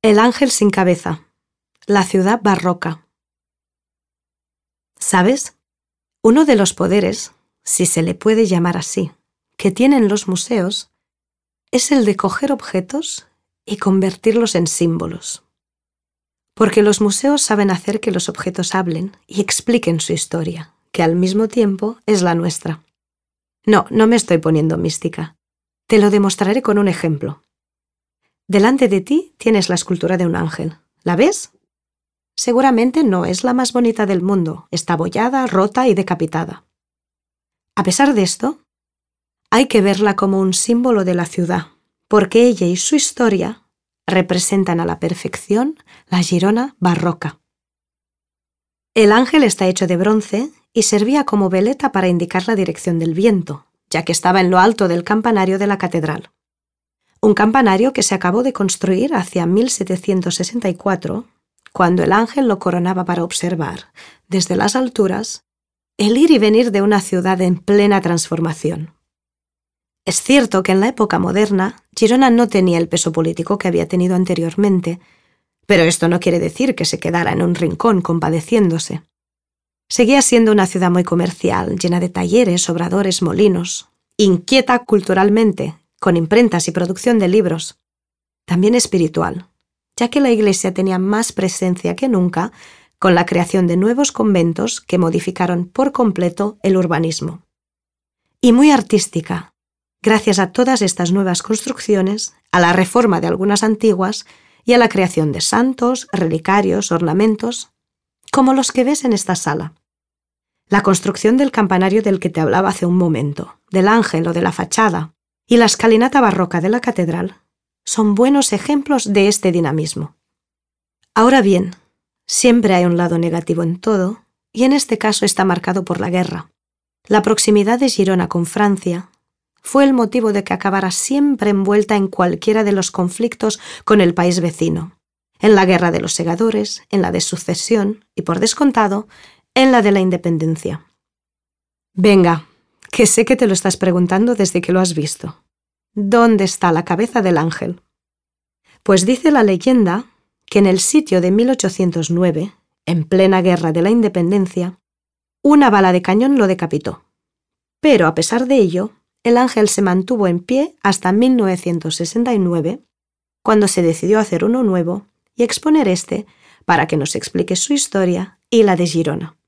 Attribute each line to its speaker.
Speaker 1: El ángel sin cabeza. La ciudad barroca. ¿Sabes? Uno de los poderes, si se le puede llamar así, que tienen los museos, es el de coger objetos y convertirlos en símbolos. Porque los museos saben hacer que los objetos hablen y expliquen su historia, que al mismo tiempo es la nuestra. No me estoy poniendo mística. Te lo demostraré con un ejemplo. Delante de ti tienes la escultura de un ángel. ¿La ves? Seguramente no es la más bonita del mundo. Está abollada, rota y decapitada. A pesar de esto, hay que verla como un símbolo de la ciudad, porque ella y su historia representan a la perfección la Girona barroca. El ángel está hecho de bronce y servía como veleta para indicar la dirección del viento, ya que estaba en lo alto del campanario de la catedral. Un campanario que se acabó de construir hacia 1764, cuando el ángel lo coronaba para observar, desde las alturas, el ir y venir de una ciudad en plena transformación. Es cierto que en la época moderna, Girona no tenía el peso político que había tenido anteriormente, pero esto no quiere decir que se quedara en un rincón compadeciéndose. Seguía siendo una ciudad muy comercial, llena de talleres, obradores, molinos, inquieta culturalmente, con imprentas y producción de libros. También espiritual, ya que la Iglesia tenía más presencia que nunca con la creación de nuevos conventos que modificaron por completo el urbanismo. Y muy artística, gracias a todas estas nuevas construcciones, a la reforma de algunas antiguas y a la creación de santos, relicarios, ornamentos, como los que ves en esta sala. La construcción del campanario del que te hablaba hace un momento, del ángel o de la fachada, y la escalinata barroca de la catedral son buenos ejemplos de este dinamismo. Ahora bien, siempre hay un lado negativo en todo, y en este caso está marcado por la guerra. La proximidad de Girona con Francia fue el motivo de que acabara siempre envuelta en cualquiera de los conflictos con el país vecino, en la guerra de los segadores, en la de sucesión y, por descontado, en la de la independencia. Venga, que sé que te lo estás preguntando desde que lo has visto. ¿Dónde está la cabeza del ángel? Pues dice la leyenda que en el sitio de 1809, en plena guerra de la independencia, una bala de cañón lo decapitó. Pero a pesar de ello, el ángel se mantuvo en pie hasta 1969, cuando se decidió hacer uno nuevo y exponer este para que nos explique su historia y la de Girona.